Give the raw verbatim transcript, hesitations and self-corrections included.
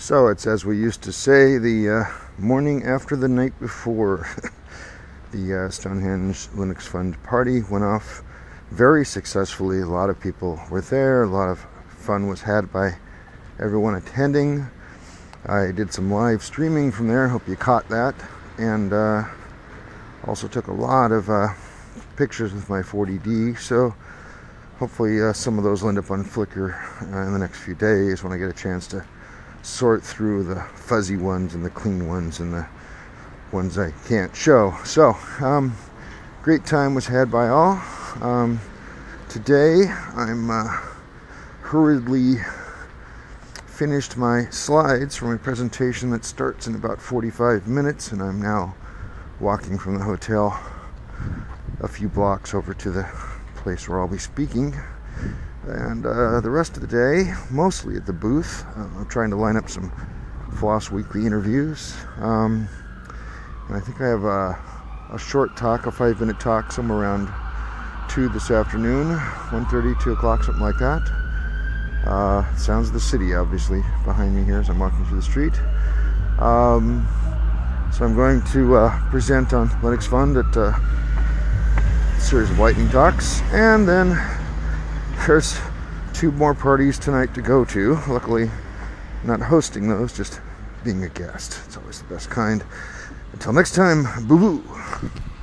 So it's, as we used to say, the uh, morning after the night before. The uh, Stonehenge Linux Fund party went off very successfully. A lot of people were there. A lot of fun was had by everyone attending. I did some live streaming from there. Hope you caught that. And uh, also took a lot of uh, pictures with my forty D. So hopefully uh, some of those will end up on Flickr uh, in the next few days when I get a chance to sort through the fuzzy ones and the clean ones and the ones I can't show. So, um, great time was had by all. Um, today, I'm uh, hurriedly finished my slides for my presentation that starts in about forty-five minutes, and I'm now walking from the hotel a few blocks over to the place where I'll be speaking. And uh, the rest of the day, mostly at the booth. Uh, I'm trying to line up some Floss Weekly interviews. Um, and I think I have a, a short talk, a five-minute talk, somewhere around two this afternoon, one thirty, two o'clock, something like that. Uh, sounds of the city, obviously, behind me here as I'm walking through the street. Um, so I'm going to uh, present on Linux Fund at uh, a series of lightning talks, and then there's two more parties tonight to go to. Luckily, not hosting those, just being a guest. It's always the best kind. Until next time, boo-boo.